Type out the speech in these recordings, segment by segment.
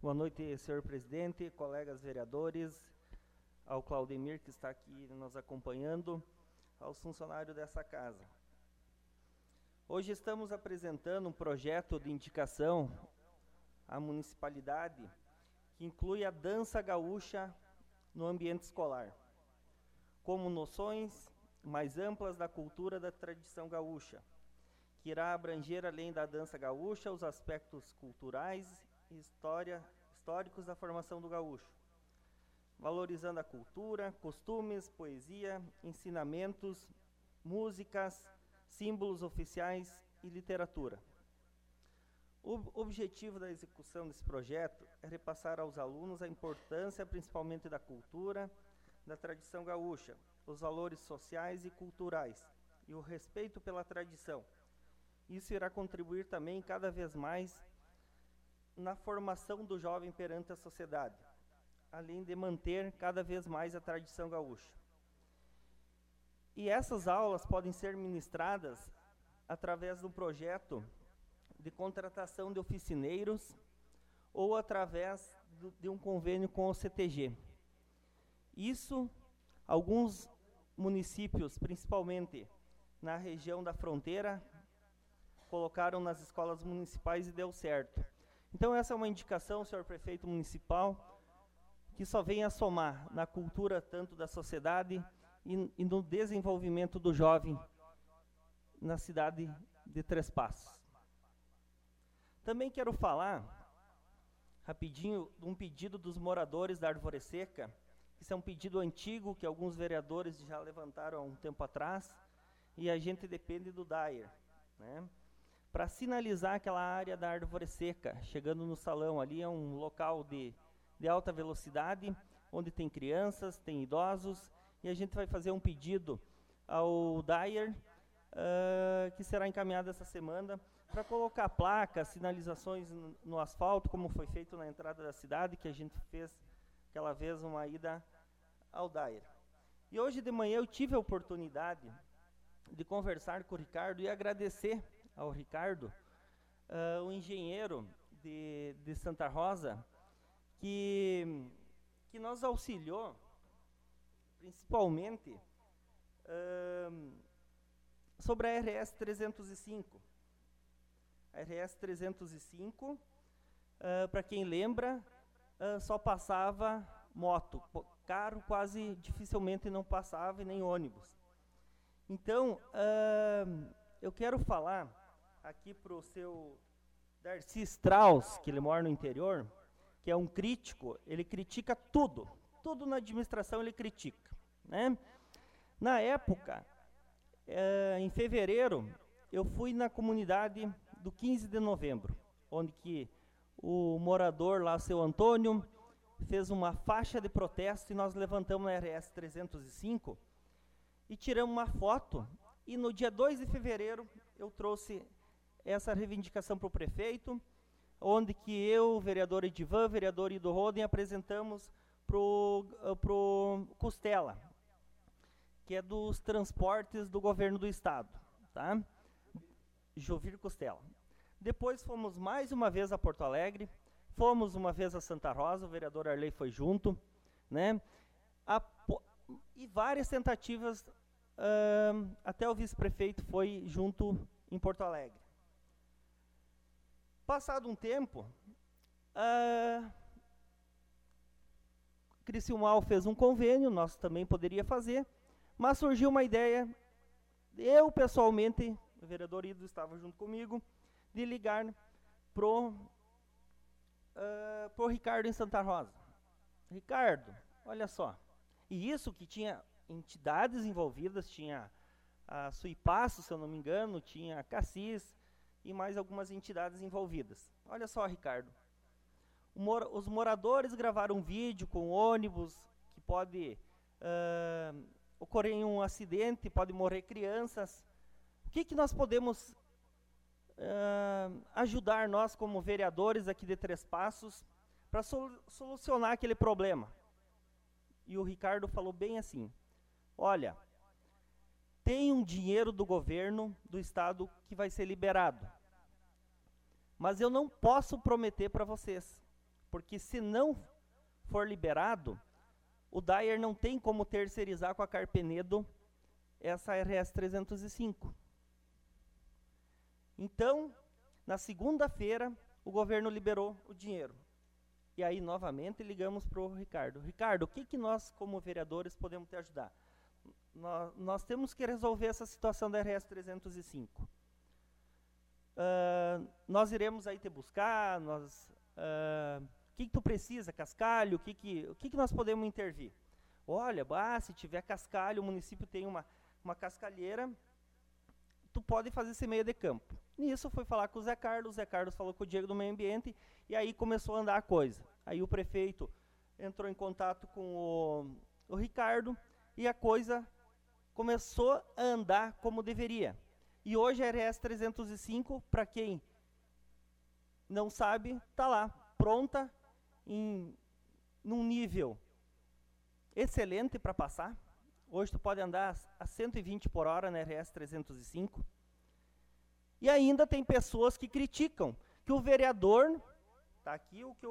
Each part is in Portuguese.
Boa noite, senhor presidente, colegas vereadores, ao Claudemir, que está aqui nos acompanhando, aos funcionários dessa casa. Hoje estamos apresentando um projeto de indicação à municipalidade que inclui a dança gaúcha no ambiente escolar, como noções mais amplas da cultura da tradição gaúcha, que irá abranger, além da dança gaúcha, os aspectos culturais e históricos da formação do gaúcho, valorizando a cultura, costumes, poesia, ensinamentos, músicas, símbolos oficiais e literatura. O objetivo da execução desse projeto é repassar aos alunos a importância principalmente da cultura, da tradição gaúcha, os valores sociais e culturais e o respeito pela tradição. Isso irá contribuir também cada vez mais na formação do jovem perante a sociedade, além de manter cada vez mais a tradição gaúcha. E essas aulas podem ser ministradas através de um projeto de contratação de oficineiros ou através de um convênio com o CTG. Isso, alguns municípios, principalmente na região da fronteira, colocaram nas escolas municipais e deu certo. Então essa é uma indicação, senhor prefeito municipal, que só vem a somar na cultura tanto da sociedade e no desenvolvimento do jovem na cidade de Três Passos. Também quero falar, rapidinho, de um pedido dos moradores da Árvore Seca. Isso é um pedido antigo que alguns vereadores já levantaram há um tempo atrás, e a gente depende do DAER, né? Para sinalizar aquela área da Árvore Seca, chegando no salão, ali é um local de alta velocidade, onde tem crianças, tem idosos, e a gente vai fazer um pedido ao DAER, que será encaminhado essa semana, para colocar placas, sinalizações no asfalto, como foi feito na entrada da cidade, que a gente fez aquela vez uma ida ao DAER. E hoje de manhã eu tive a oportunidade de conversar com o Ricardo e agradecer ao Ricardo, o engenheiro de Santa Rosa, que nos auxiliou, principalmente, sobre a RS 305. A RS 305, para quem lembra, só passava moto, carro quase dificilmente não passava, e nem ônibus. Então, eu quero falar aqui para o seu Darcy Strauss, que ele mora no interior, que é um crítico. Ele critica tudo na administração ele critica, né? Na época, em fevereiro, eu fui na comunidade do 15 de novembro, onde que o morador lá, seu Antônio, fez uma faixa de protesto e nós levantamos na RS 305 e tiramos uma foto. E no dia 2 de fevereiro eu trouxe essa reivindicação para o prefeito, onde que eu, vereador Edivan, vereador Ido Roden, apresentamos pro Costela, que é dos transportes do governo do estado, tá? Jovir Costela. Depois fomos mais uma vez a Porto Alegre, fomos uma vez a Santa Rosa, o vereador Arley foi junto, né? E várias tentativas, até o vice-prefeito foi junto em Porto Alegre. Passado um tempo, Criciúmal fez um convênio, nós também poderia fazer, mas surgiu uma ideia, eu pessoalmente, o vereador Ido estava junto comigo, de ligar pro Ricardo em Santa Rosa. Ricardo, olha só, e isso que tinha entidades envolvidas, tinha a Suipasso, se eu não me engano, tinha a Cassis e mais algumas entidades envolvidas. Olha só, Ricardo, os moradores gravaram um vídeo com ônibus que pode ocorrer um acidente, pode morrer crianças. O que nós podemos ajudar nós como vereadores aqui de Três Passos para solucionar aquele problema? E o Ricardo falou bem assim: olha, tem um dinheiro do governo do estado que vai ser liberado, mas eu não posso prometer para vocês, porque se não for liberado, o Dyer não tem como terceirizar com a Carpenedo essa RS 305. Então, na segunda-feira, o governo liberou o dinheiro. E aí, novamente, ligamos para o Ricardo. Ricardo, o que nós, como vereadores, podemos te ajudar? Nós temos que resolver essa situação da RS 305. Nós iremos aí te buscar, o que tu precisa, cascalho, o que nós podemos intervir? Olha, se tiver cascalho, o município tem uma cascalheira, tu pode fazer esse meio de campo. Nisso foi falar com o Zé Carlos falou com o Diego do Meio Ambiente, e aí começou a andar a coisa. Aí o prefeito entrou em contato com o Ricardo, e a coisa começou a andar como deveria. E hoje a RS 305, para quem não sabe, está lá, pronta, num nível excelente para passar. Hoje tu pode andar a 120 por hora na RS 305. E ainda tem pessoas que criticam que o vereador, tá aqui o que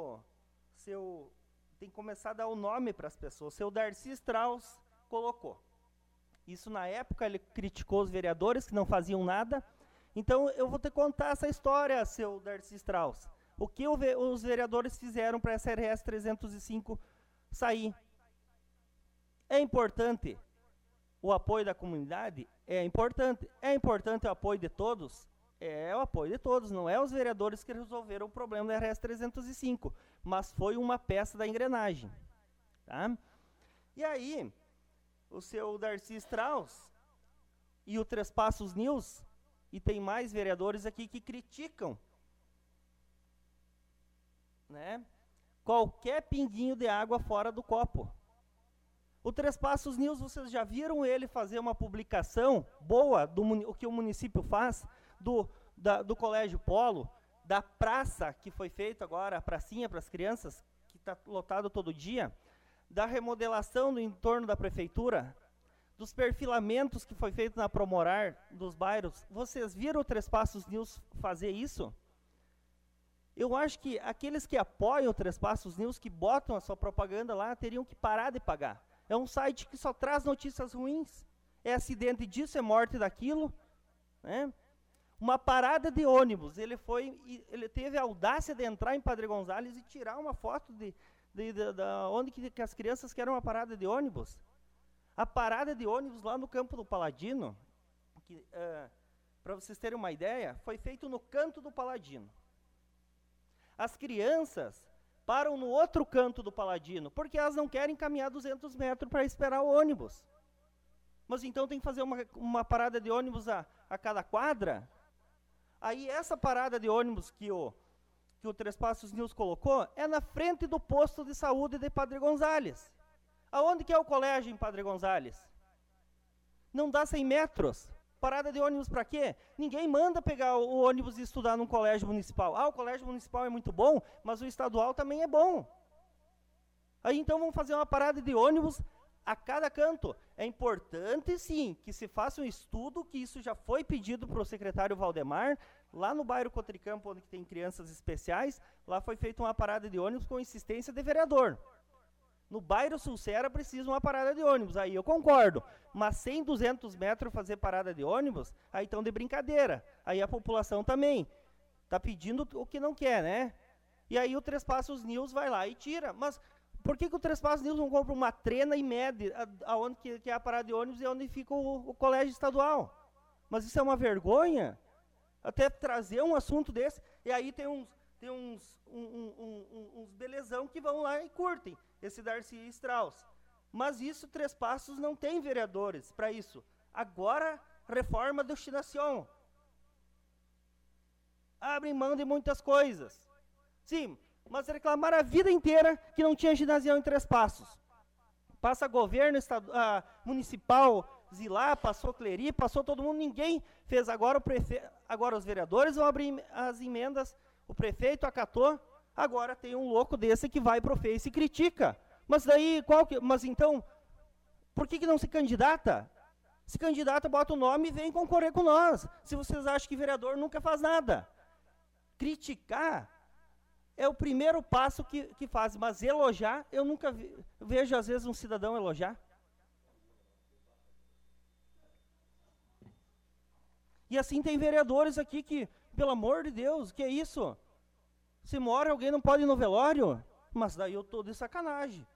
tem que começar a dar o nome para as pessoas, seu Darcy Strauss colocou. Isso na época ele criticou os vereadores que não faziam nada. Então eu vou te contar essa história, seu Darcy Strauss. O que os vereadores fizeram para essa RS 305 sair? É importante o apoio da comunidade? É importante. É importante o apoio de todos? É o apoio de todos, não é os vereadores que resolveram o problema da RS 305, mas foi uma peça da engrenagem. Tá? E aí, o seu Darcy Strauss e o Três Passos News, e tem mais vereadores aqui que criticam, né, qualquer pinguinho de água fora do copo. O Três Passos News, vocês já viram ele fazer uma publicação boa o que o município faz, do Colégio Polo, da praça que foi feita agora, a pracinha para as crianças, que está lotado todo dia, da remodelação do entorno da prefeitura, dos perfilamentos que foi feito na Promorar dos bairros. Vocês viram o Três Passos News fazer isso? Eu acho que aqueles que apoiam o Três Passos News, que botam a sua propaganda lá, teriam que parar de pagar. É um site que só traz notícias ruins. É acidente disso, é morte daquilo, né? Uma parada de ônibus. Ele teve a audácia de entrar em Padre Gonzales e tirar uma foto de onde que as crianças querem uma parada de ônibus. A parada de ônibus lá no Campo do Paladino, para vocês terem uma ideia, foi feito no canto do Paladino. As crianças param no outro canto do Paladino, porque elas não querem caminhar 200 metros para esperar o ônibus. Mas então tem que fazer uma parada de ônibus a cada quadra. Aí essa parada de ônibus que o Três Passos News colocou é na frente do posto de saúde de Padre Gonzales. Aonde que é o colégio em Padre Gonzales? Não dá 100 metros. Parada de ônibus para quê? Ninguém manda pegar o ônibus e estudar num colégio municipal. O colégio municipal é muito bom, mas o estadual também é bom. Aí então vamos fazer uma parada de ônibus a cada canto. É importante, sim, que se faça um estudo, que isso já foi pedido para o secretário Valdemar, lá no bairro Cotricampo, onde tem crianças especiais, lá foi feita uma parada de ônibus com insistência de vereador. No bairro Sulcera precisa uma parada de ônibus, aí eu concordo. Mas 100, 200 metros fazer parada de ônibus, aí estão de brincadeira. Aí a população também está pedindo o que não quer, né? E aí o Três Passos News vai lá e tira. Mas por que o Três Passos News não compra uma trena e mede aonde que é a parada de ônibus e onde fica o colégio estadual? Mas isso é uma vergonha. Até trazer um assunto desse, e aí tem uns belezão que vão lá e curtem esse Darcy Strauss. Mas isso, Três Passos não tem vereadores para isso. Agora, reforma do destinação. Abrem mão de muitas coisas. Sim, mas reclamaram a vida inteira que não tinha ginasião em Três Passos. Passa governo municipal, Zilá, passou Cleri, passou todo mundo, ninguém fez. Agora os vereadores vão abrir as emendas, o prefeito acatou, agora tem um louco desse que vai pro Face e critica. Mas daí, mas então, por que não se candidata? Se candidata, bota o nome e vem concorrer com nós. Se vocês acham que vereador nunca faz nada. Criticar é o primeiro passo que faz, mas elogiar, eu nunca vejo às vezes um cidadão elogiar. E assim tem vereadores aqui que, pelo amor de Deus, que é isso? Se morre alguém não pode ir no velório? Mas daí eu tô de sacanagem.